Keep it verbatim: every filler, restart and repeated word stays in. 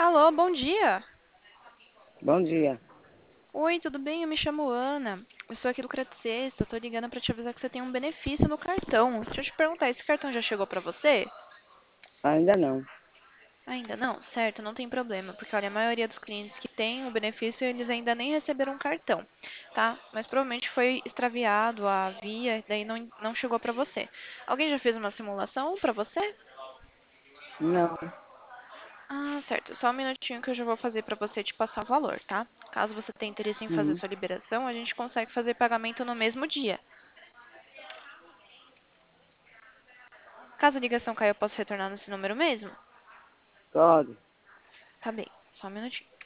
Alô, bom dia. Bom dia. Oi, tudo bem? Eu me chamo Ana. Eu sou aqui do Credit Sexta. Tô ligando pra te avisar que você tem um benefício no cartão. Deixa eu te perguntar, esse cartão já chegou pra você? Ainda não. Ainda não? Certo, não tem problema, porque olha, a maioria dos clientes que tem o benefício, eles ainda nem receberam um cartão, tá? Mas provavelmente foi extraviado a via, daí não, não chegou pra você. Alguém já fez uma simulação pra você? Não. Ah, certo. Só um minutinho que eu já vou fazer para você te passar o valor, tá? Caso você tenha interesse em fazer Uhum. sua liberação, a gente consegue fazer pagamento no mesmo dia. Caso a ligação caia, eu posso retornar nesse número mesmo? Pode. Tá bem, só um minutinho.